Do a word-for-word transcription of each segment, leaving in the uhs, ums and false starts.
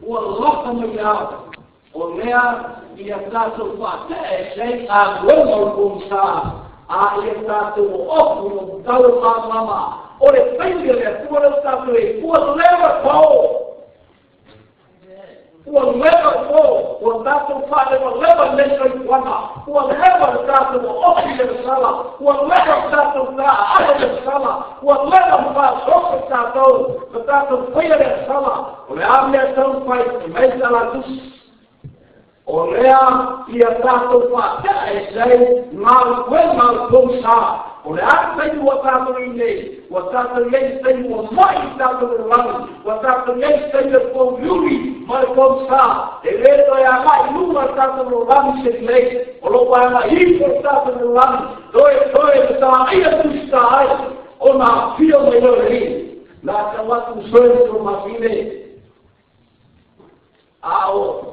ua loka mai au. O lea, ia tātou whātea, sei a wema o kōmsa, a ia tātou o oku no tau māmama, o le whainga lea kua leo tātou e kua lewa pao. Kua lewa pao, kua tātou whaewa lewa lewa i kuana, kua lewa tātou o oku le sala, kua lewa tātou tā aho le sala, kua lewa mwha soko tātou, ka tātou whaia le sala, o le amea tau whai, e mai tala tusi. O lea ia tātou whātea e sei ngā koe ngā kōmsa. O lea teimu wa tātou i nei, wa tātou iei teimu wa mai tātou e rangi, wa tātou iei teimu e kō yuri mai kōmsa. E reto e a mai numa tātou e rangi se nei, o lo wa ma hiko tātou e rangi, toe toe e tā ia tusta ai, o nā pio mai no ri, nā ka watu soe tō mawhine. A o,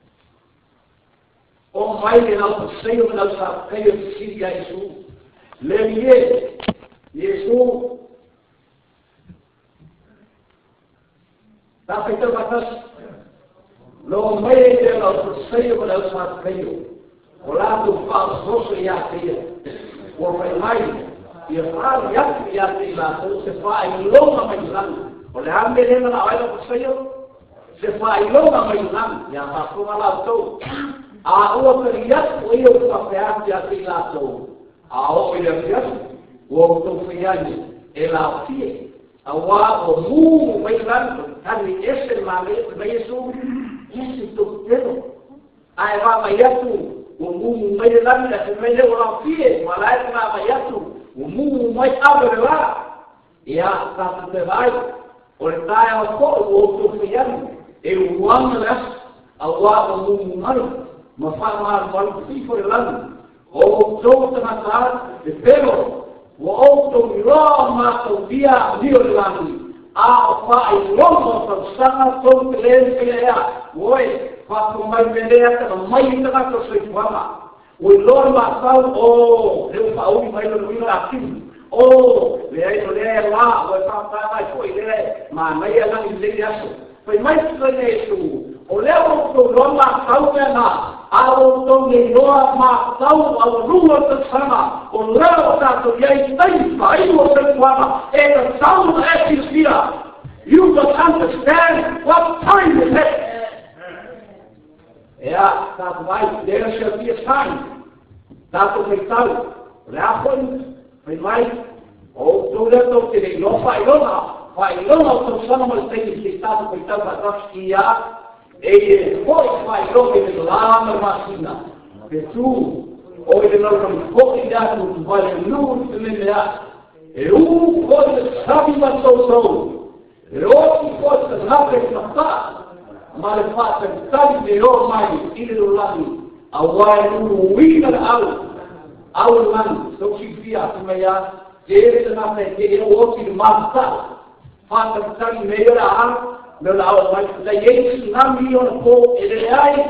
o mai le nau seio me nau sa peio siri a Yesu. Le mie, Yesu, ta peita batas, lo mai le nau seio me nau sa peio. O lado falso ia peio. O mai mai, ia faro ia ia te la se fa i longa mai lan. O le ame le na ai lo seio, se fa i longa mai lan, ia fa kuma la to. A ua periatu e o whawheati a te lātou. A o e a periatu, o o tō whaiani e la fie. A wā o mū mai ranto, tani ese ma me me Yesu, ese tō tero. A e wā mai atu, o mū mai ranto, e me le o la fie, ma la e wā mai atu, o mū mai awe wā. Ia, tātu te vai, o le tae au ko o tō whaiani, e o wanga las, a wā o mū maru. Ma whanua walu fifo e lanu, o tō tangata e pero, o o tō miroa mātou via nio e lanu, a o whae longo tau sanga tō te lēn pele ea, oe, whako mai melea ka mai tanga tō soi tuama, oe lor mātau, o, leo whaui mai lo nuina a kimu, o, lea ino lea e la, oe whāpaa mai fōi lea, ma mai e lani lea aso, pai mai tō ne e su, o leo tō ronga tau mea nā, ao tō ne noa mā tau au runga te sama, o leo tātou iei tei whai o te kuana, e ka tau e ki whia. You must understand what time is it. Ea, tātou vai, there shall be a time. Tātou kei tau, rea point, pai mai, o tō leo tō te ne no whai ronga, whai ronga o tō sama mai tei ki tātou kei tau ka taski ia, e e foi fai roke me lama masina pe tu o e no no foi da tu vale nu te me da e u foi sabi ma so so e o foi da na pe na ma le fa te sabi de o mai ile do lado a wai nu wina au au man so ki via tu me ya e te na pe ke o ki ma sa fa te sabi me era me la o mai la yesu na mi o ko ele ai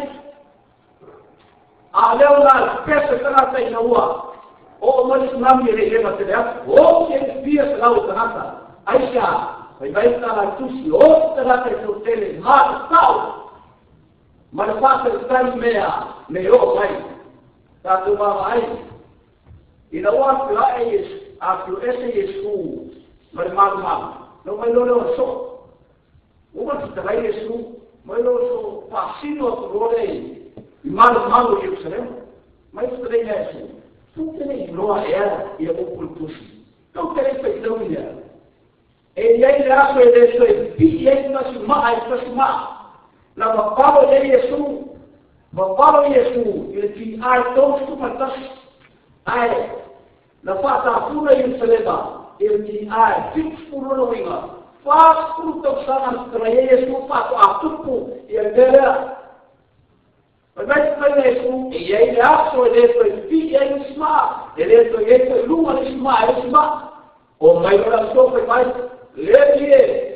a leo la pesa kana tai na ua o mai na mi ele le mate ya o ke pia la o kana aisha vai vai na la tusi o tera te tele ma tau ma le pasa tai mea me o mai ta tu ma mai ina wa la es a tu ese yesu ma ma ma no mai lo lo so uma que vai Yesu, mas eu sou fascino a glória e mal mal o Jerusalém, mas também é assim. Tu tens glória e a ocultus. Tu tens feitão minha. E aí a sua ideia é e aí nós mais nós mais. Na palavra de Yesu, na palavra de Yesu, ele te ai todos tu matas. Ai, na fata pura Jerusalém, ele te ai fix puro no vinga. Faz tudo o que está na Yesu, faz a tudo e a terra. Mas vai Yesu e ele acha ele foi filho ele smart, ele foi ele foi luma ele smart, ele smart. O mai oração foi mais leve.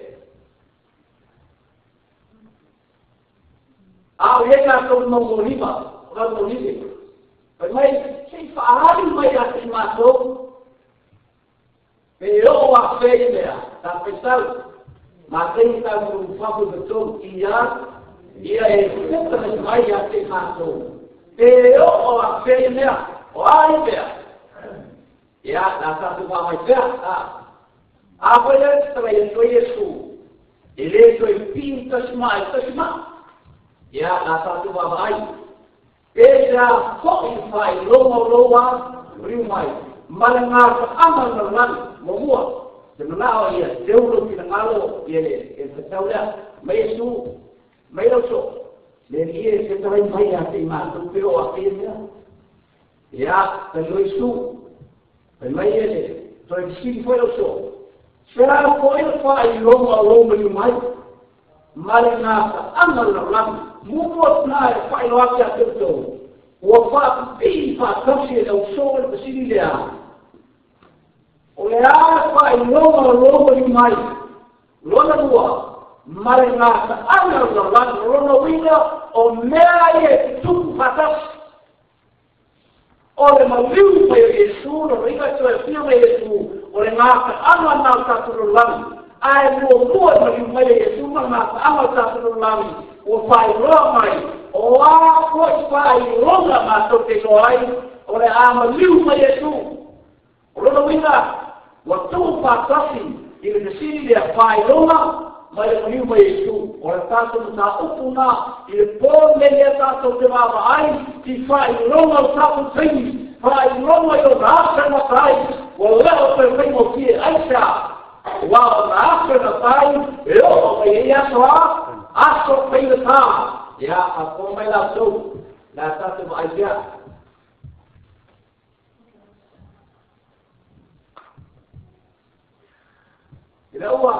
Ah, ele achou no Bolívar, no Bolívar. Mas sem falar mais assim matou. Eu a fé dela, tá pensando? Mas tem que estar no foco do todo e já ia e puta na mai a te mato. E o a fei mea, o ai mea. Ia, na tatu wa mai pea, a. A koe le tala i toi Yesu. E le toi pin tasma, e tasma. Ia, na tatu wa mai. E ra ko i fai longa loa, riu mai. Mala ngā ka ama na lani, mo mua. Te manao ia, te uro ki na ngalo, ia le, e te tau lea, mai Yesu, mai rauso. Le ie se tawai mai a te mātou peo a te mea. Ia, te lo Yesu, te mai e le, toi kisiri foi rauso. Spera ko e wha i longa longa i mai. Mala ngā ka ama na lani, mua na e wha i loa ki a te tau. Ua wha pi wha tausi e lau so e pasiri lea. O le a wha i longa longa i mai. Lona lua, mare ngā ka ana na lana, lona winga o mea e tuku patasi. O le maliu pa e Yesu, no ringa tō e whia me Yesu, o le ngā ka ana na tāturu lani. Ai mua mua maliu pa e Yesu, ma ngā ka ana tāturu lani. O whai roa mai, o a koi whai ronga mātou te koai, o le a maliu pa Yesu. O lona winga, wa tū patasi, i le nesiri le a whai ronga, mai le maliu pa Yesu. O le tātou na upuna, i le pō mele tātou te wawa ai, ki whai ronga o tātou teini, whai ronga i o rāsa na tai, o leo te whaimo ki e aisa, wa o rāsa na tai, e o e e asoa, aso peina tā, ia a pō mai la tau, la tātou wa aia. I le ua,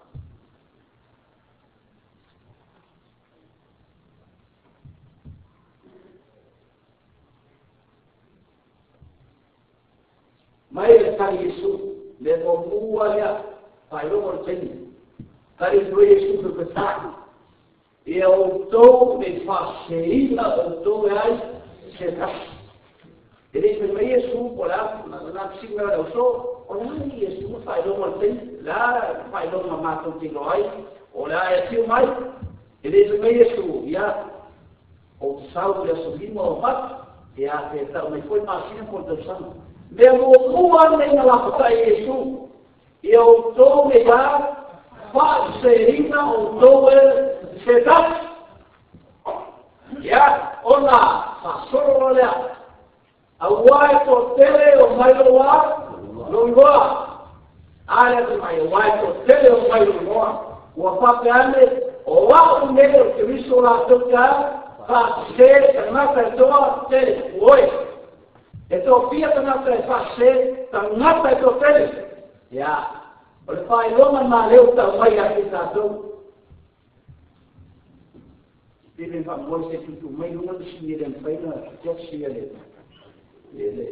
mai le tari Yesu, le o mua lea, pai rongo le teni, tari tue Yesu pe petaki, e o tō me whaseina o tō e ai se kasi. E rei me mai Yesu, po la, na pisi mea leo so, o nani Yesu ma whai rongo le teni, la whai rongo mātou tino ai, o la e tiu mai, e rei me mai Yesu, ia, o sau le asolimo o mat, e a te tau me foi māsina po tau sana. Me mo mua nei na lapata e Yesu, e o tō me ia, whaseina o tō e se taki. Ia, ona, whasoro lea. A wae ko tele o mai loa, lo iwa. Aia te mai, a wae ko tele o mai loa. Ua whape ane, o wau mele o te riso la tuka, whase, tanata e toa, tele, uoi. E tō pia tanata e whase, tanata e tō tele. Ia, o le whae longa mā leo tau mai a te tātou. Ele vai mostrar que o meio não se vira em feira, que se ele, ele.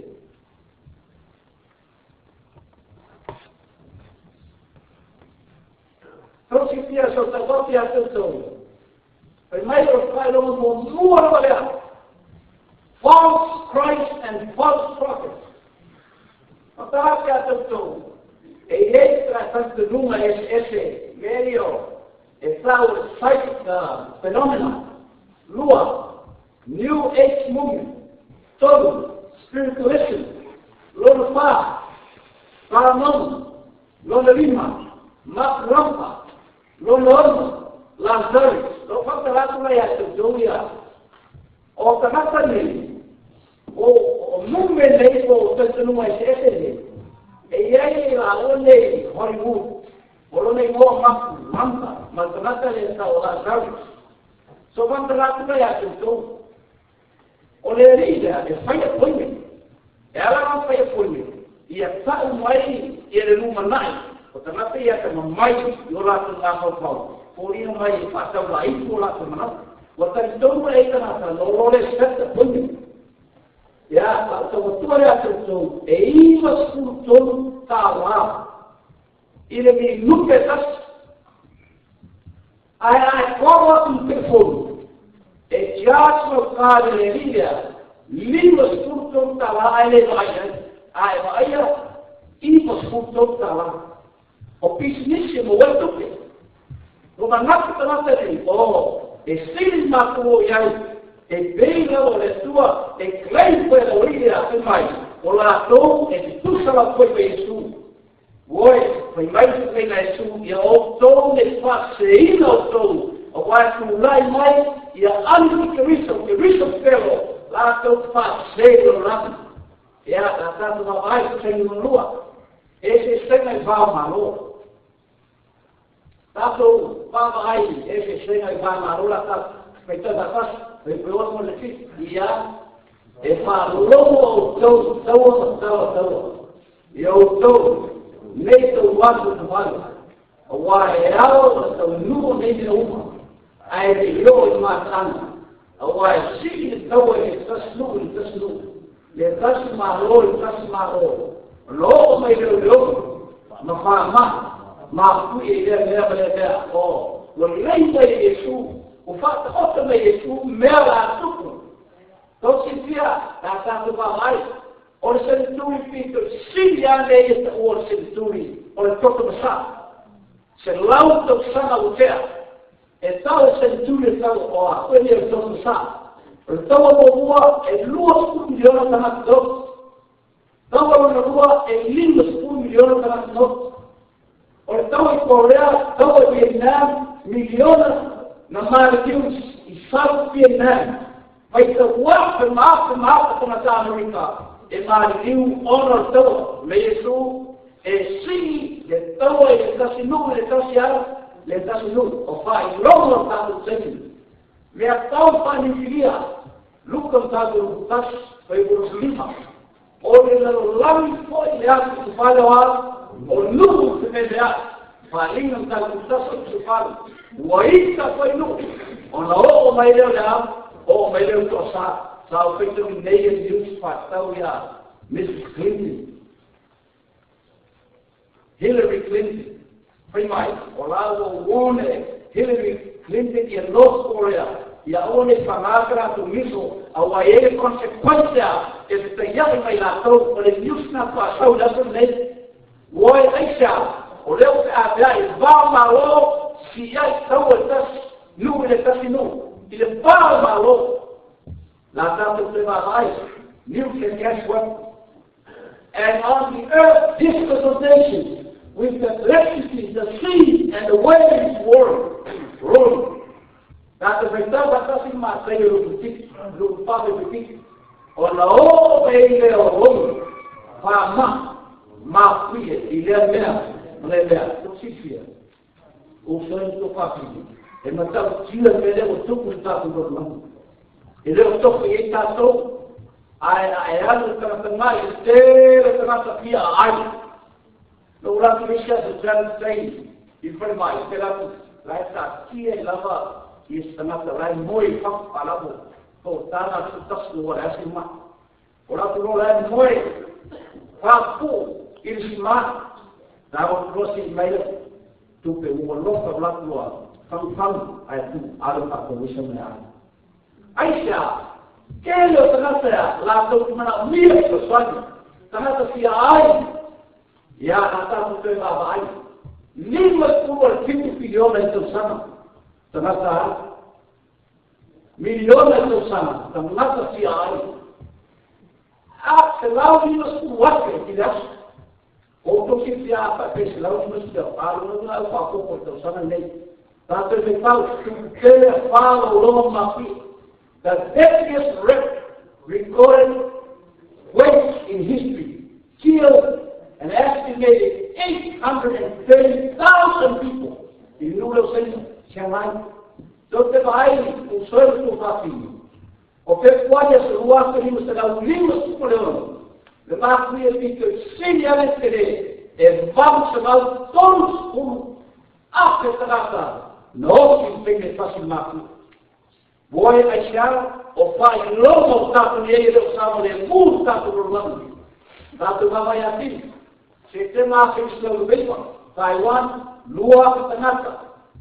Então se tinha só tava tinha tudo. Primeiro faz um muito valeu. False Christ and false prophets. Atrás que a tudo. E ele traz de uma esse meio essa o psychic phenomena. Lua, New Age movement, todo, spiritualism, Lona Fá, Paramount, Lona Lima, Mark Rampa, Lona Orma, Lazarus, não falta lá como é essa, Julia, o Canata nele, o movimento dele, o tanto não é esse dele, e aí lá, onde Hollywood, o Lona Igual, Mark Rampa, mas Canata nele está o Lazarus. So quando lá tu vai a tu, olha líder, é feia punho, ela não feia punho, e a tal mai ele não manai, o também feia que mamãe eu lá tu lá para pau, por isso mai passa lá e por lá tu manai, o também todo é que nada, não olha certo punho, já então tu olha tu, e isso por todo tá lá, ele me nunca tá ai ai qual o telefone e já no cara de Lídia livros por todo tá lá ele vai ai vai e por todo tá lá o pisciníssimo o tudo o mandato tá lá dentro oh e sili mātua iai, e beira o le tua, e klei koe o ide a te mai, o la tō e te tusala koe pe Jesu. Woe, pai mai te koe na Jesu, ia o tō ne whakse ina o tō, o wai tu lai mai, ia ani ki riso, ki riso whelo, la tō whakse o rami. Ia, la tātu ma vai ku tengi manua, e se senga i whao maloa. Tātou whāwhai, e se senga i whao maloa, tātou, mai tata whasa, e peona mo le fiti, ia, e whālomo o tau, tau, tau, tau, i o tau, nei tau watu te whanu, o wā e ao, o tau nuo nei te uma, a e te io i mātana, o wā e siki te tau e tasnu, i tasnu, le tasu mālo, i tasu mālo, loo mai leo leo, ma whāma, ma pui e lea mea mea mea, o, lo lei mai e Jesu, o whata ota mai Jesu, mea la tupu. Tau si pia, tā tātu wāwai, o le senituri pito, sili ane e ta ua le senituri, o le toto masa. Se lau tau sana o tea, e tau le senituri tau o a kwene o toto masa. O le tau o mua e lua spu miliona tanaka tau. Tau o le lua e lima spu miliona tanaka tau. O le tau i Korea, tau i Vietnam, miliona na Maldives i South Vietnam. Vai te wā pe maa pe maa pe tona tā Amerika. E Maldives honor tau, me Jesu, e si le tau e le tasi nuu, le tasi ara, le tasi nuu. O whai longo tātu tēmi. Mea tau whani whiria, lukam tātu tas, pai urus lima. O le lalo lami foi le atu tu whale wā, o nuu te me le atu. Whalingam tātu tas o tu whale. Waita foi nuu. O na o mai leo le atu, o mai leo to sa, sa o feito ni neia news whātau ia Missus Clinton. Hillary Clinton. Pai mai, o lao o one Hillary Clinton ia North Korea, ia one whanakara tu miso, a waere consequencia e te teiai mai la tau, o le news na whaasau lato nei. Woe aisha, o leo te apea e vā malo, si ai tau e tas, nu e le tasi nu. I le vā malo, la tātou te wāhai, nuclear gas weapons. And on the earth, this consultation, with the electricity, the sea, and the waves were rolling. Tātou me tau batasi mā tei ruputik, rupake ruputik. O na o e leo romu, wha ma, ma kuie, i lea mea, le mea, tosifia. O whain to whapini. E matau tira me leo tuku i tātou romu. E leo toku i tātou, ai ai anu tangata ngai, e tere tangata pia ai. No ratu misia se tēnu tei, i whare mai, te ratu, lai tā tia i lava, i tangata lai moi whaku palamu, ko tāna tu tasku o rasi ma. O ratu no lai moi, whaku, i risi ma, tā o krosi i meile, tupe ua loka ratu o whaku whaku, ai tu aru pako wisa me ai. Aisha, kele o tangata ya, la tau tumana mia i swani, tangata fia ai, ia na tātou te māwa ai. Lima kua le pitu miliona i tau sana, tangata ai. Miliona i tau sana, tangata fia ai. A se lau lima sku wake ki leasu. O toki fia apa, pe se lau lima sku alu na tuna au whakoko i tau sana nei. Tātou me pau, tukele whālo loma mapi. The deadliest wreck recorded waves in history, killed an estimated eight hundred thirty thousand people in Nulo Senu, Shanghai. So te vai o solo tu papi. O pe quadia se rua que rimos da lima supoleon. Le ma qui e pico seriamente tere e vamos chamar todos como afetada. Não se pende fácil mapi. Voy a echar o fai lomo tato niei do samo le mur tato rolando. Tato vai assim. Se tem uma questão do bem, Taiwan, lua tangata.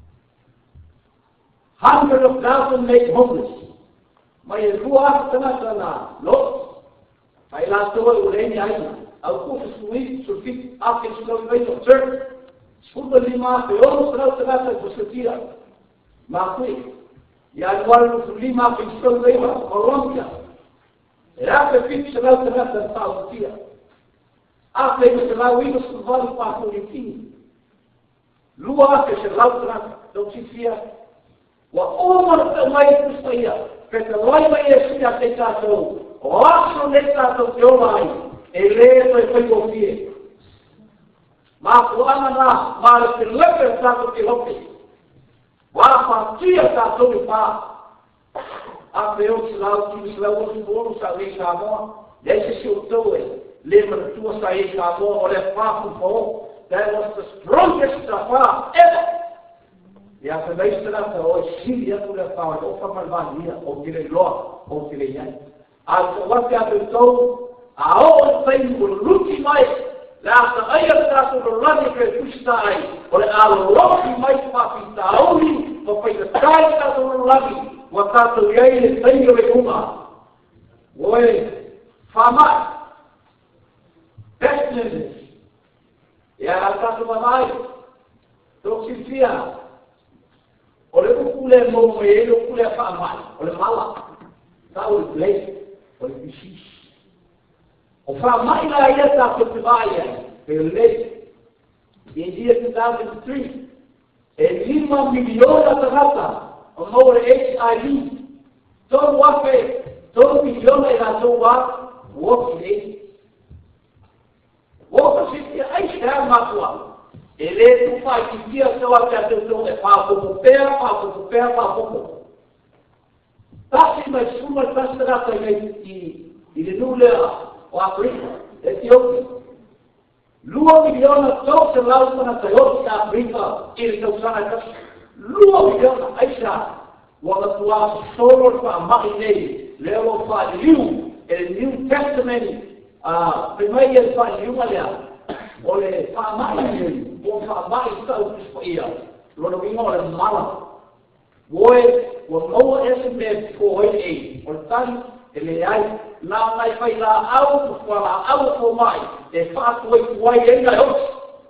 Hundreds of thousands made homeless. Mas lua tangata na lo. Vai lá toda o lene aí. Ao curso suíço, surfit, a questão do bem, church. Escuta lima, peor será o tangata que você tira. Mas foi. Ya walu lima pistol lima Colombia. Era que fica lá atrás da Saudia. A que lá o ino vale para o fim. Lua que lá atrás do Sifia. Wa uma também custaia. Que lá vai esse atentado. O acho atentado que online. Ele foi foi confie. Mas o amana mas que lepe sabe que lope. Wa tia tá sobre pá. A Deus lá que nos leva os bolos a lei da mão. Deixa se o teu lembra tu sair da mão olha pá com pão. That was the strongest far ever. E a primeira esperança hoje sim é por essa hora ou para malvadia ou que ele ló ou que ele é. Então você abençoou a outra tem o luto mais. Lá a ia tratar do lado que custa aí. Olha a luto mais para pintar ali. Para fazer tratar do lado. Watato yai tenho e uma. Oi, fama. Pestes. E a tato mamai. Toxifia. Olha o cule moe, o cule fama. Olha mala. Tá o play. Olha bichis. O fama ila ia tato tibaia. Pele. Em dia two thousand three. E lima milhões de rata. O more H I V, todo wafe, todo milhão era todo wa, wofi. Wofi se ai está matua. Ele tu faz que dia só a atenção é para o pé, para o pé, para o pé. Tá se mais uma tastra também e ele não lê o África, Etiópia. Lua milhão todo se lá para a Etiópia, África, ele não sabe. Lua milhão Aisha, wala tua solo para marinei, leo para liu, el New Testament, ah, primeiro para liu aliás, olhe para marinei, ou para mais tal que ia, lo vimos olhe mala, oi, o não esse mesmo foi aí, portanto ele aí lá vai vai lá alto para alto mais, é fato o vai ainda hoje,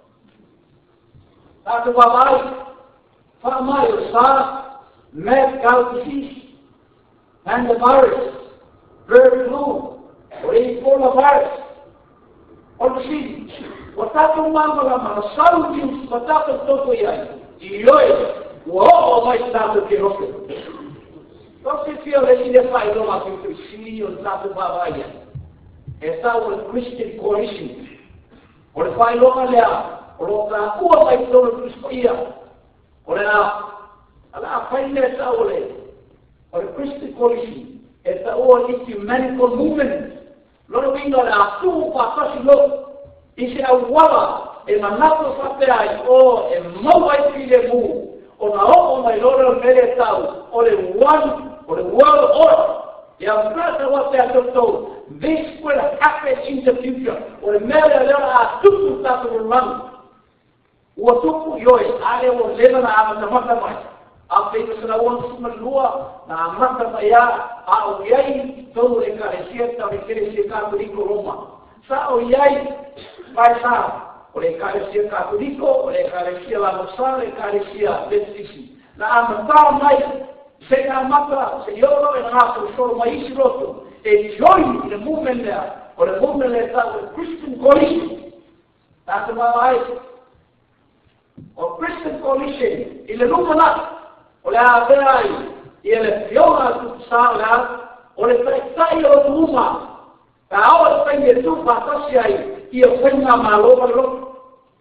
tá tu vai Fama yourself, mad cow disease, and the virus, very low, or a full of virus, or the seed. Watato mamma la mana, saúde, watato todo yai, e oi, o mais tato que roque. Você fio ele de faz uma filho, o tato babaia. Essa o Christian Coalition. O faz uma lea, o pra o mais todo Cristo. Olha, ela faz essa olha, o Christian Coalition, essa olha ecumenical movement, logo vindo a tu passar lo, isso é o wala, é manato sapeai, o é mau vai filho mu, o na o na loro meretau, o é one, o é one or, e a frase você adotou, this will happen in the future, o é melhor a tudo está por lá. O tuku yoi ale o lena na amata mata mai a feito sala o suma lua na amata ya a o yai todo e carecia ta requerer ka rico Roma sa o yai vai sa o le carecia católico o le carecia la nosa le carecia bentisi na amata mai se na mata se yo no en hapo solo mai siroto e join the movement there or the movement that Christian Coalition that's my o Christian Coalition, ele nunca lá, olha a verdade, e ele fiona tu sala, olha para sair o numa, a hora tem de tu passar aí, e eu tenho uma malova lo,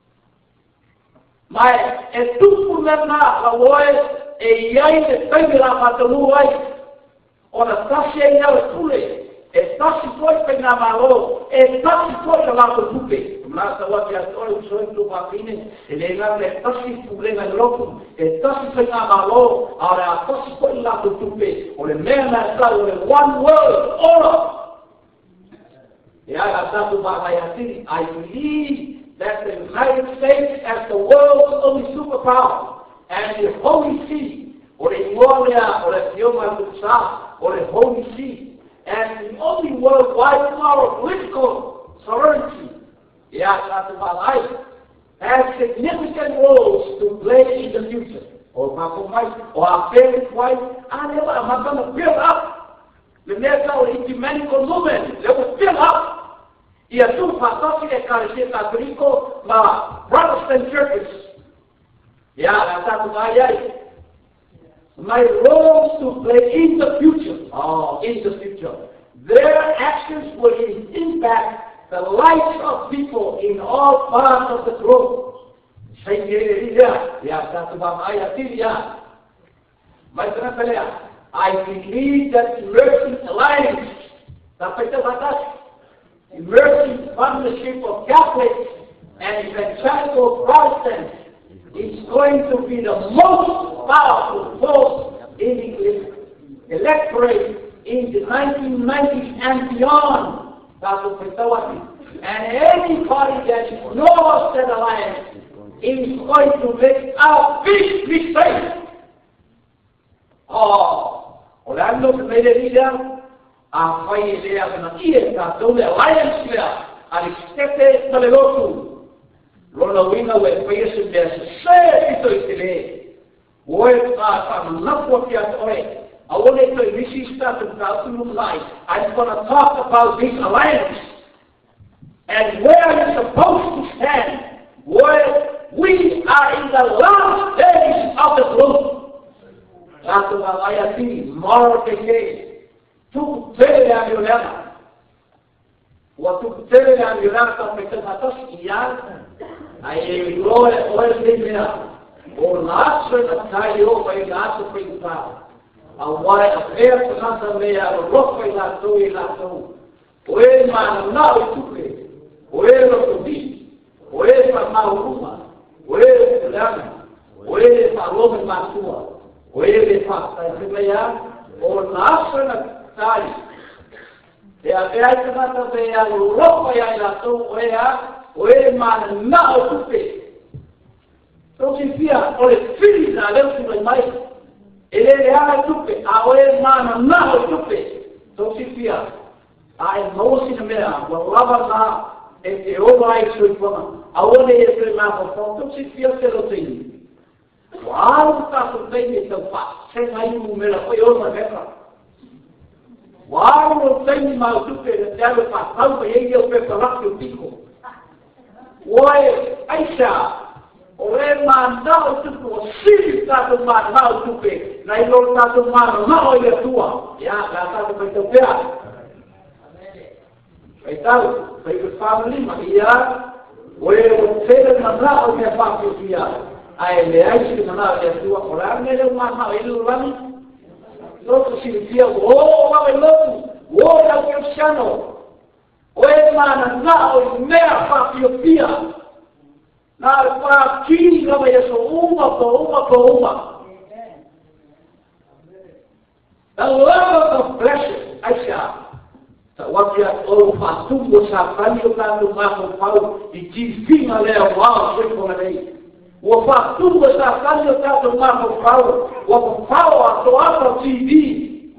mas é tu por lá na loja, e aí tem de lá para tu aí, olha está cheio de pule, está se foi para na malo, está se foi lá para tu pe. Mas agora que agora o sonho do papine, ele não é tão simples problema louco, é tão simples na malo, agora tão simples lá do tupe, o le mesma está o one world order. E aí a tanto vai assim, I believe that the United States as the world's only superpower, and the Holy See, or the Gloria, or the Fioma Luxa, or the Holy See, and the only worldwide power, political sovereignty. Yeah, that's about life. Has significant roles to play in the future. or Makomai, or our parents' wife, and they were going to build up. The medical ecumenical movement, they will build up. Ia tu whakasi e karesia Catholico, ma Protestant churches. Ia, na tātu ai ai. My roles to play in the future, oh, in the future. Their actions will impact the lives of people in all parts of the globe. Say, yeah, yeah, that's about my idea. My friend, I believe that emerging alliance, emerging partnership of Catholics and evangelical Protestants is going to be the most powerful force in the electorate in the nineteen nineties and beyond. And any party that ignores that alliance is going to make a big mistake. Oh, Orlando Medellín, a Fayelea Benatia, so the alliance there, Aristete Talegotu, Rolawina, where Fayes is there, say it to Italy. Where are not what you are doing? I want to receive stuff about human life. I'm going to talk about this alliance and where it's supposed to stand. Where we are in the last days of the globe. That's what I see. Moral decay. Tu tele a violenta. What tu tele a violenta because I thought yeah. I go always live there. Or not so that I go by not to bring power. A why a fair to Santa Mea, a rock by that two in that two. Where man now to play. Where to be. Where from Mauruma. Where is Lana? Where is Roman Masua? Where is Pastor or National Sari? They are very much they are rock by that two where, where man now to pay. So si fia, o le fili na leo si mai mai. Ele le ala tupe, a oe mana na o tupe. So si fia, a e mausi na mea, wa lava na e te oba ai sui pona. A one e te mea po fong, so si fia te lo teini. Wa alu tato teini tau pa, se mai mu mera koe oba meka. Wa alu lo teini ma o tupe, le te alu pa, tau pa yei o pepa laki o tiko. Oe, aisha, Ore mandau tupu siri tatu mandau tupe, na ilo tatu mandau ile tua, ya kata tu petopea. Betul, betul family makia, ore ore mandau ile pakai dia, ai le ai siri mandau ile tua, orang ile mandau ile lagi, lo siri dia, oh apa lo, oh yang Cristiano, ore mandau mea pakai dia. Now, para aqui, não é só uma por uma por uma. The level of pleasure, I say, what you are all for, tu você faz o lado mais o pau e te vinha levar o seu comer. O fato tu você faz o lado mais o pau, o pau a tua T V.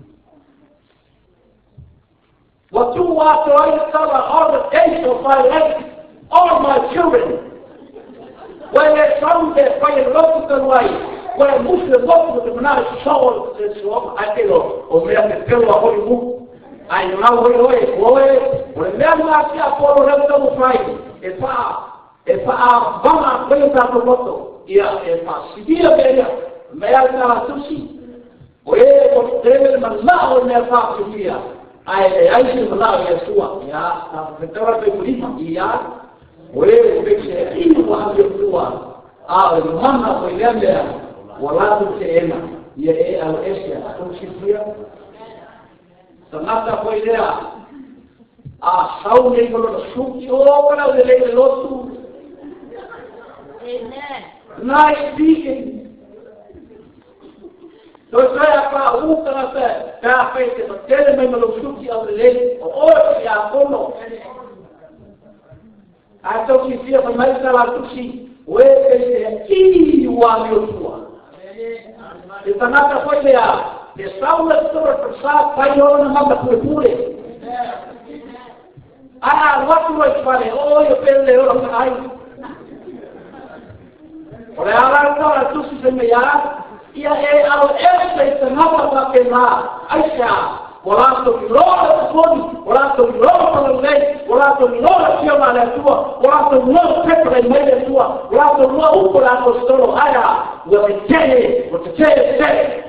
What you are to tell all the days of my life, all my children. Where some they find local way, where Muslim local the Menara Soul is so I tell or me at the Pillow of Holy Book. I know where way, where remember I see a follow them Friday. If I if I Bama plays out the motto, yeah, if I see a better, may I not to see. Where was David Manao in their father here? I I see Manao Yeshua, yeah, the Torah Bima, yeah. Wewe pekee ili wajua au mama kuiambia wala tena ye au Asia tumsikia sanata kuilea a sauni kwa suki obra de le lotu amen nice speaking so sai pa uka pe pa pe te tele me lo suki au le o ya kono Atau kisia pemain salah tusi, weh kiri wamil tua. Di tengah apa dia? Di saulah turut persat, payo nama berpuluh. Ah, waktu itu pada, oh, ya pele orang lain. Oleh orang tua tusi semaya, ia e au e te ngata pa ke mā, aisha, o lato ki loa te koni, o lato ki loa pa lei, o lato ki loa tia ma le tua, o lato ki loa pepa le mai le tua, o lato ki loa upo lato stolo, aya, ua te tehe, o te tehe tehe.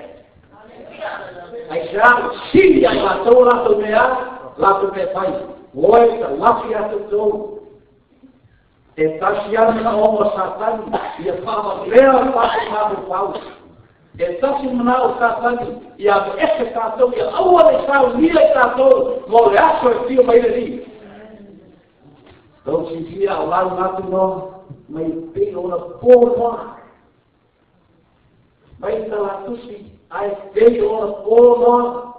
Aisha, si ai lato lato mea, lato me pai, oe ta lafi atu tau, e tasi ana o satani, ia whaama lea whaama mātu pau. E tasi mana o satani, ia eke tātou, ia aua le sau nila tātou, mō le aso e tio mai le ri. Tau si fia o lau mātu no, mai pe o na pōnoa. Mai tala tusi, ai pe o na pōnoa.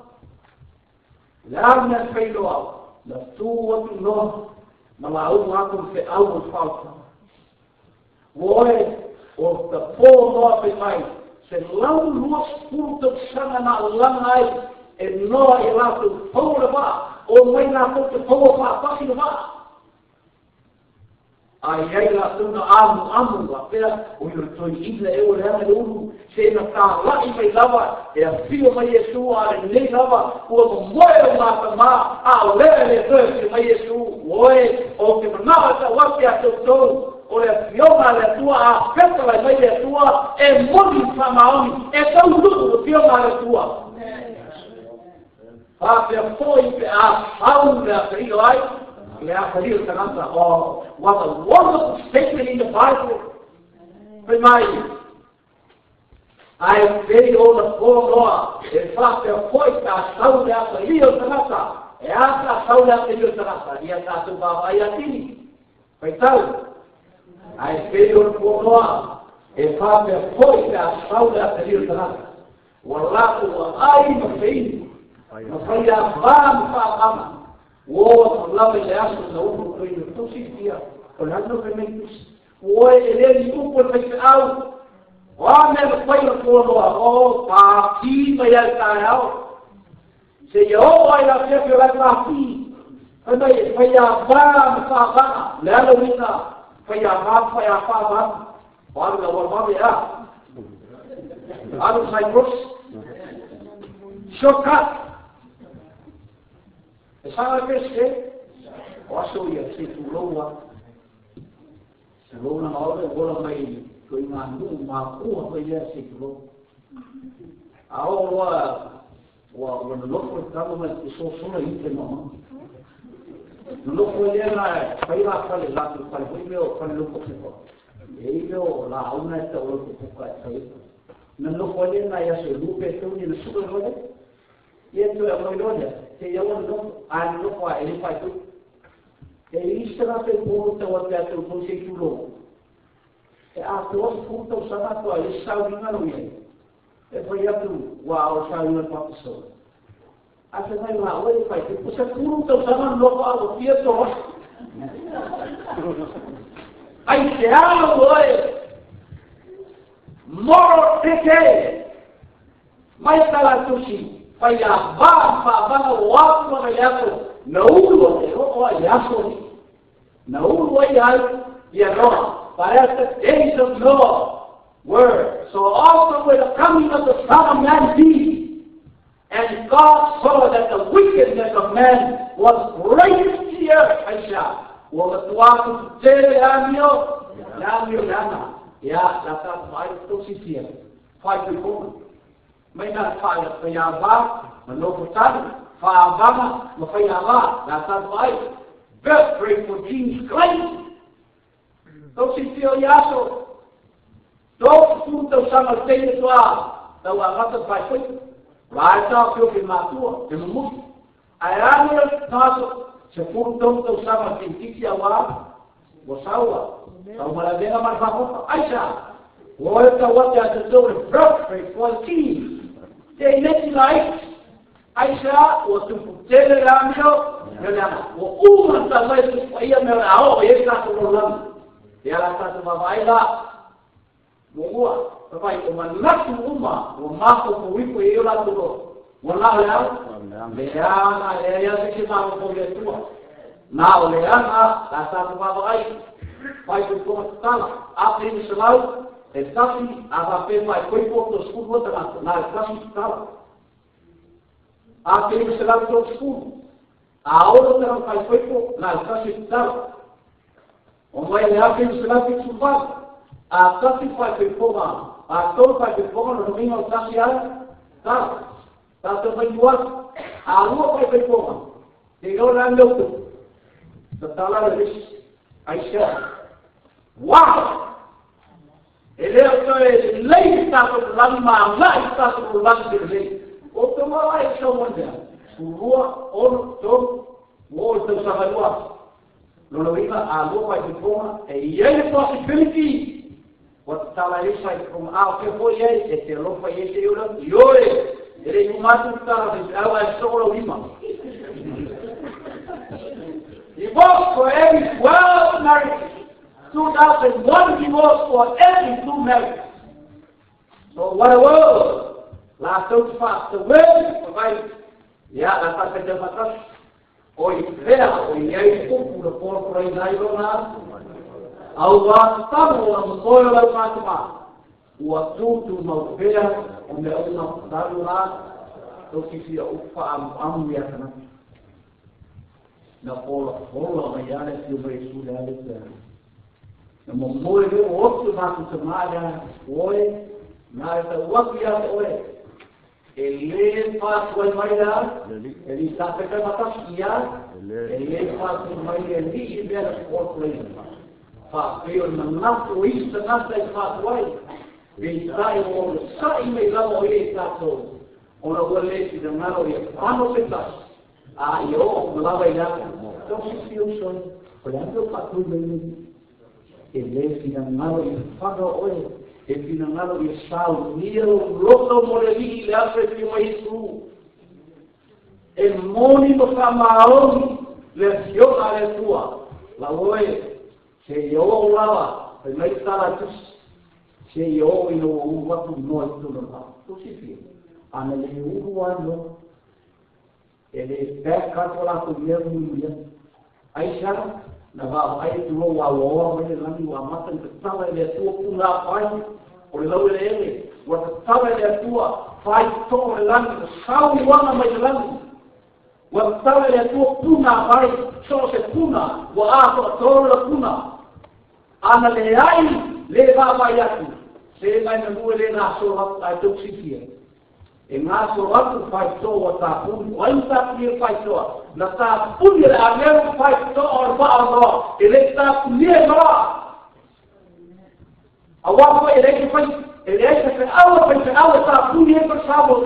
Le au na peilo au, na tū atu no, ma la au mātu fe au o whauta. Woe, o te pōnoa pe mai, se lau luas puto sanga na langa ai, e noa e latu paura wā, o mai nā puto paura wā, paki wā. Ai ai latu na amu amu wā, pēr, o i toi ina e o leana e uru, se na tā lai mai lava, e a whio mai e su a re nei lava, ua mo moe o māta mā, a o lea le tōi mai e su, oe, o ke manawa ta waki a tau tau, o le fiona le tua a peta le mai le tua e moni whamaoni e tau luku o fiona le tua. Whapea fōi pe a whau le a perio ai, le a perio tanata, oh, what a wonderful statement in the Bible. Pe mai, ai perio o le fōnoa, e whapea fōi pe a whau le a perio tanata, e a ka whau le a perio tanata, ni a tātou bāwai a tini. Pe tau, ai perio o pōnoa, e whapea poi ka saura a perio tanaka. Wa laku wa ai ma feini, ma whai a whāma whāma. Wo lawe le aso na upo koi no tosi pia, o nano ke meitus. Wo e le ni upo le pe au. Wa me ma whai o pōnoa, o pāki mai ai tāi au. Se i o ai la whiawhi o lai pāki. Hei whai a whāma whāma, le alo wina. Faya ma faya fa ma, waru na waru ma ya. Alu Cyprus, shortcut. Esa vez que waso ya se tuloa, se lo na hora bola mai ko ina ndu ma ku ha ya se tulo. Ao wa wa wa no ko tamo ma so so na inte no. No puede la paira fale la tu fale yo fale lo que fue ello la una esta lo que fue ahí no lo puede na ya se lupe esto ni no sube lo y esto es muy loya que yo no a no pa el pa tu e istra pe punto o te tu no se chulo e a dos puntos sana to a esa una lo bien e poi ya tu wow sa una paso. Hace mai la oe fai, te puse puro tau sama loko algo fieto. Ai te alo oe. Moro teke. Mai tala tusi. Fai a ba, fa ba o apo na yato. Na ulo te o a yato. Na ulo ai ai. Ya no. Parece days of Noah were. So also with the coming of the Son of Man be. And God saw that the wickedness of man was great in the earth. Aisha, wa tuatu tere amio, amio nana. Ya, lata mai to sisia. Fai ko. Mai na fai pa ya ba, mano tan, fa ba, ma fai ya ba, lata mai. Birth rate for genes claim. To sisia yaso. Do punto sama tele toa. Tawa ngata fai ko. Vai tá o que matou, tem muito. A área nossa, se for tão tão sábado tem que ir lá, o saua, então uma vez a mais rápido, aí já. O outro o outro já deu o próprio, foi aqui. Tem nesse light, aí já o outro telegrama, o uma também foi a minha aula, ele está falando, e ela está tomando vai lá. Boa, vai uma nato uma, o mato com o eu lá tudo. Wala lá, leana, é essa que tá com o tua. Não, leana, lá está com a vai. Vai com como tá lá. A primeira e kasi a pe mai koi po to school mo ta na kasi ta a ke se la to school a ora ta mai koi po na kasi ta o mai le a ke se la to school a kasi pa koi po ma a to pa koi po no domingo kasi a ta ta to mai wa a ro pa koi po ma te go la lo to ta ta la le Aisha wow ele é lei está falando mal lá está falando de lei o toma lá é só onde o rua o to o to sabalua não não iba a rua de forma e ele possibility what tala isso aí como ah que foi ele esse não foi esse eu não eu ele não matou tala de ela é só o lima e vos for every twelve marriages two thousand one divorce for every two marriages. So what a world! Last so fast the world provides. Yeah, that's what I said. Oh, it's there. Oh, yeah, it's good for the poor for a night or not. Our one son was soil of Fatima. Was due to no fear on the own of Darula. So she see a ufa am amuyakana. Na pola pola mayana si vai sudale. Na momoi do outro vaso chamada oi na essa outra oi ele faz o mais lá ele está pegando a tasquia ele faz o mais ali e vê as portas faz eu não não isso não sai faz oi ele sai o sai me lá o ele está todo ora o ele se não o ele quando se faz ah eu lá vai lá então se eu sou olhando para tudo bem ele finangalo i faga oe e finangalo i sal miro loto moreli le hace que mai su el monito famaoni le dio a le tua la oe se yo lava e mai sala tus se yo ino u watu no tu no tu si fi anele u wano ele peka tola tu mesmo dia Aisha na va ai tu wa wa me la ni wa mata te tala le tu puna pai o le lau le ele wa te tala le tu fai to le lan sau wa na mai lan wa te tala le tu puna pai so se puna wa a to to le puna ana le ai le va vai atu se mai na mu le na so ha ta tu si fie e nga so atu fai to wa ta pun wa ta fie fai to na ta pun le a me fai to or ba no ele ta pun le no awa ko ele ke fai ele ke fa awa fa awa ta pun le per sabo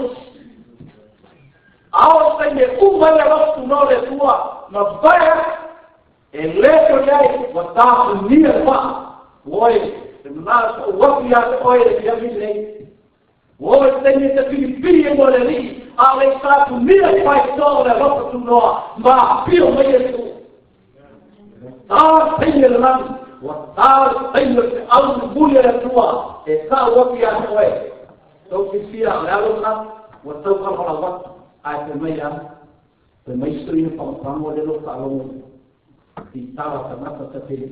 awa sai me un ba le ro tu no le tua na ba ele ko dai wa ta pun le ba woi na wa ya ko ele ya mi le Voi tenete Filippini morelì, alle stato mille paitore l'opera tu no, ma più meglio tu. Ah, tenere l'anno, ah, tenere al buio tua, e sa uopi a noi. So che sia l'altra, o so che la volta, a te meia, per me sto in un po' dello salone, di tava chiamata a te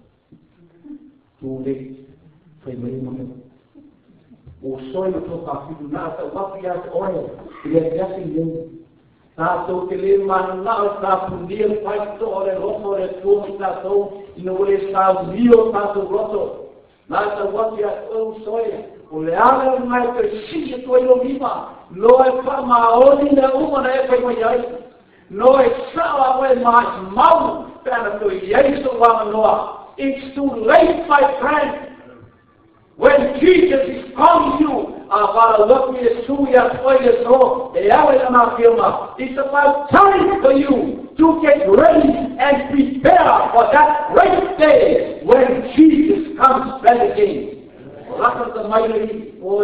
tu lì, fai meglio. O sonho do partido nada, o papias olha, ele é assim, tá, tô que ele manda tá fundir, faz todo o rosto de tudo tá todo e não ele está vivo tá todo rosto, nada o papias o sonho, o leal mais que se tu ele viva, não é para maori na uma na é para aí, não é só a mais mal para tu e isso lá no, it's too late my friend. When Jesus is calling you, about what we assume you are going to know, it's about time for you to get ready and prepare for that great day when Jesus comes back again. Laat het mij niet voor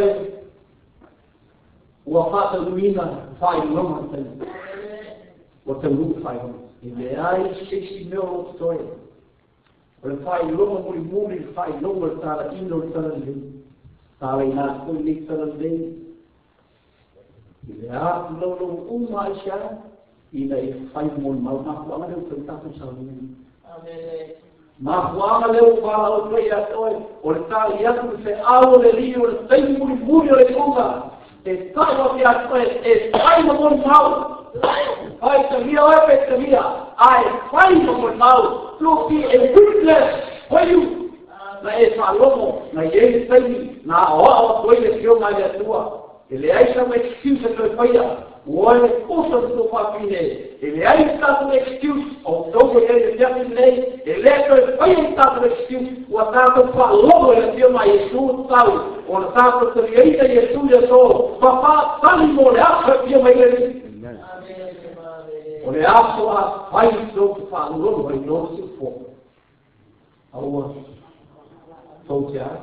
wat gaat er nu naar vijf momenten. Wat er nu vijf momenten. In de jaren zestig miljoen story. When fai lomo muri muri fai lomo tara ino tara le tara ina ko lik tara le ya lomo uma isha ina fai mon mal ma ko ana ko ta ko sa ni amen Mafuanga leo para o pai atoe, o le tali atu se ao le li o le tei muri muri o le kunga, e tawa ki atoe, e pai na mon mau, ai te mia oe pe te mia, ai pai na mon mau, luki e witness, hoiu, na e whalomo, na iei tei, na oa o koe le kio mai atua, e le aisa me excuse koe paia, Why also to papine? Ele aí está no excuse, ou então ele já me lei, ele é aí está no excuse, o ataque falou ele tinha mais Jesus tal, o ataque que ele ainda Jesus já só, papá tá me molhar tinha mais ele. Olha só, vai então falou, vai não se for. Alô, sou já.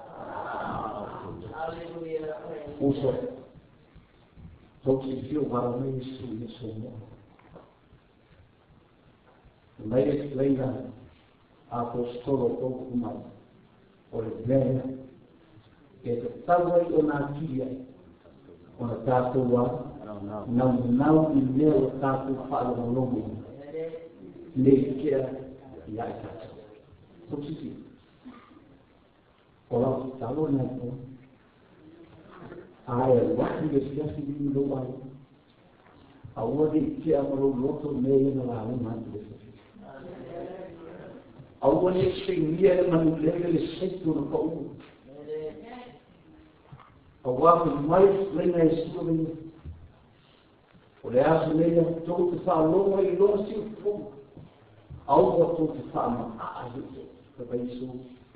Aleluia. Uso. Só que viu para mim isso isso não. Leia leia apostolo pouco mais. Por exemplo, que estava aí na tia, quando está tua, não não meu está tu fala no nome. Leia e aí tá. Só que sim. Olha, tá lá não. Ah, é, o que eu esqueci de me dar. Aonde que a moroto meio na lá, não é? Aonde que tinha na mulher ele sente no pão. Aonde mais vem na história. Olha, se ele todo falou, ele não se foi. Algo todo fala, ah, isso é isso.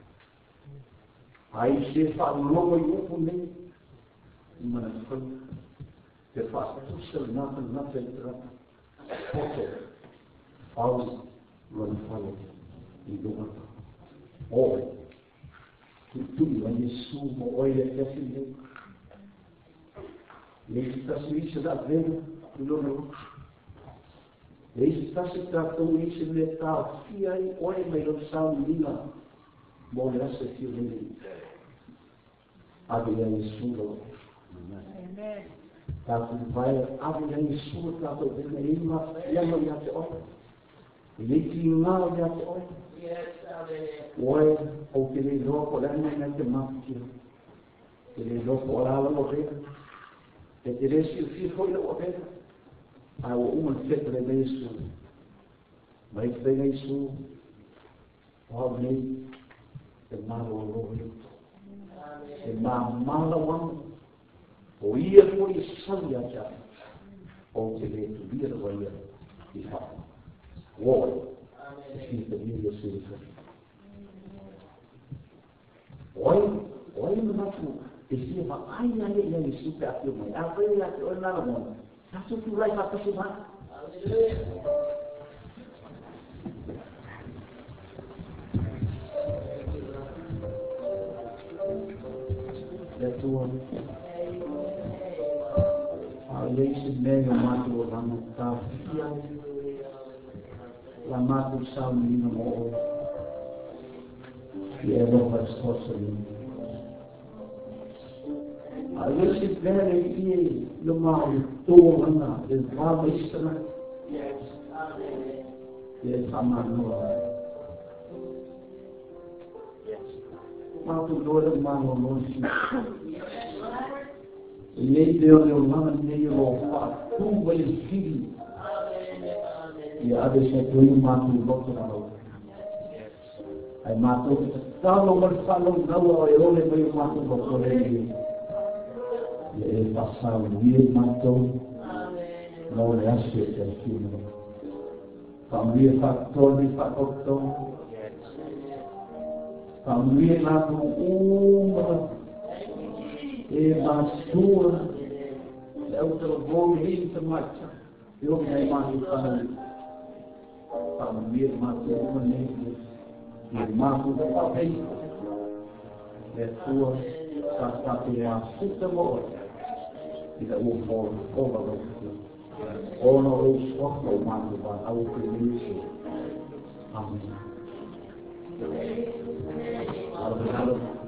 Aí se falou, eu comi. Mas foi que faz tudo nada nada entra foto Paulo não falou e do oi que tudo é isso olha que assim ele está se isso da venda do não ele está se tratando isso letal e aí olha melhor saúde bom essa que ele havia isso Tato vai abrir isso tato dele ele mas ele não ia ter olha ele tinha não ia ter olha olha o que ele não pode nem ter mais ele não pode lá morrer ele se se foi lá morrer a uma feita de isso mas tem isso olha é malo é malo o ia por isso já ou que ele subir o ia e fala o se também isso isso oi oi não tu esse vai ai ai ai isso que aqui mas a foi lá que olha lá não tá tudo vai para passar aleluia é tua Aleixo meio mato lá no carro, lá mato o salmino morro, e é bom para as costas ali. Aleixo velho e no mal, estou lá, levava isso lá, e ele está manual. Mato dor, mano, longe. E ele deu meu nome meio louvado, tudo ele filho. E a deixa tu e matou o outro na outra. Aí matou, falou, mas falou, não, eu levei o mato do outro ele. E ele passava o dia e matou. Não é assim, é assim, não. Família factor e factor. Família lá com uma. E basura, é o teu bom jeito, mas eu me imagino para me matar uma negra, e mato o papel, é tua, para ter a sua morte, e da o fora, fora do céu, ou não eu sofro o mato para o primeiro, amém. Obrigado.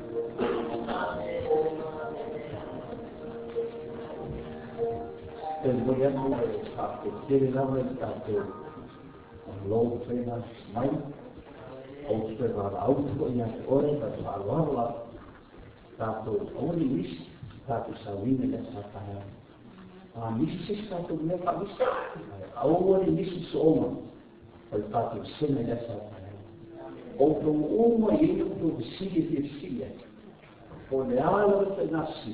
El gobierno que quiere dar el café, luego frenas, ¿no? observar autoconhece ora para Allah satu orang ini satu sawin dan satu ah misi satu mereka bisa awal misi seorang satu sene dan satu outro uma e outro sigue descia olhar para nascer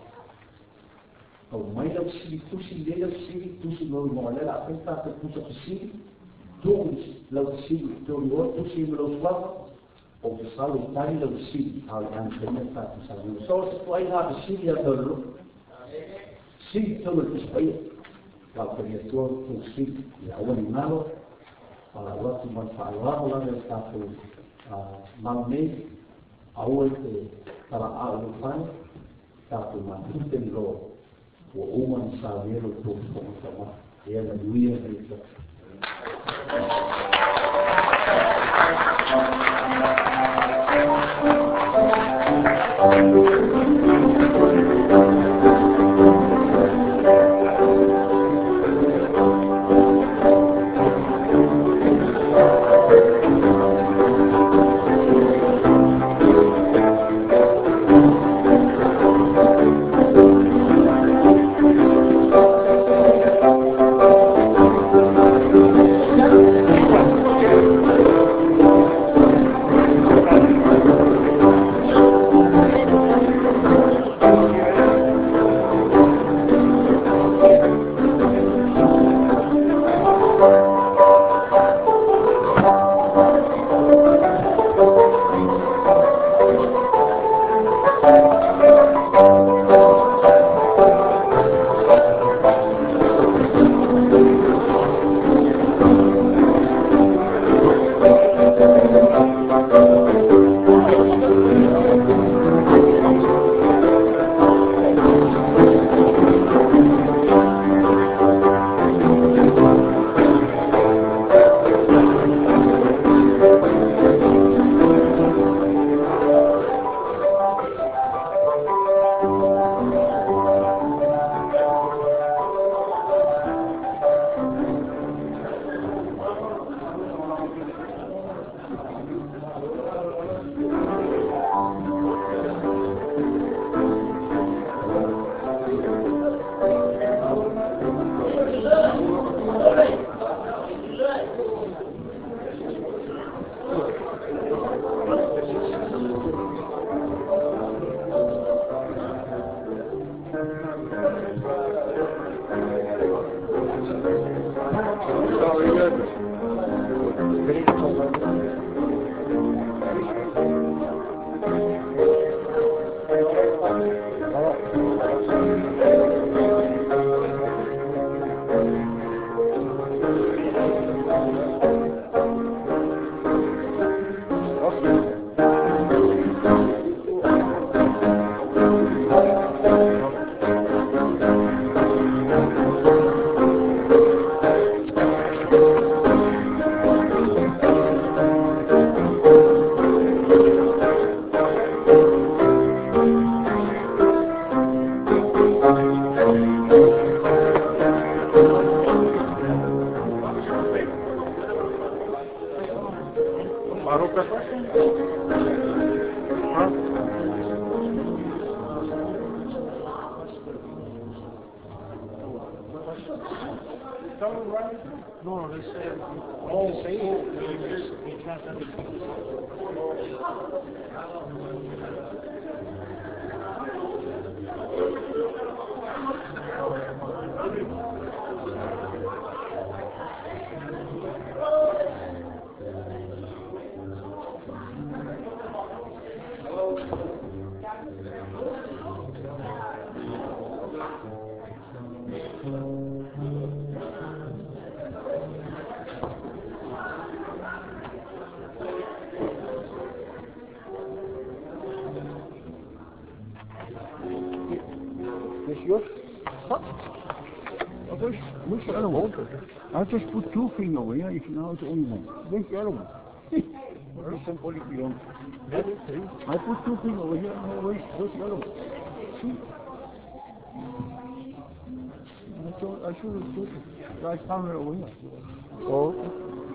o mais é o sigue tu sigue o sigue tu sigue normal ela aperta tu tu sigue todos لو sigue tu outro sigue los quatro o que sale está lo sigue al anterior está saliendo só se tu aí na sigue todo sigue todo o espelho a criatura tu sigue e ao animal para Allah subhanahu Allah yang satu magnet awal ke para alufan satu magnet lo wa uman sabiru tu sama ya la dunia itu No, they say, oh, say it. He can't Which animal? I just put two fingers over here, if now it's only one. Which animal? I put two fingers over here, no, which, which animal? See? I, told, I should have put the right camera over here. Oh.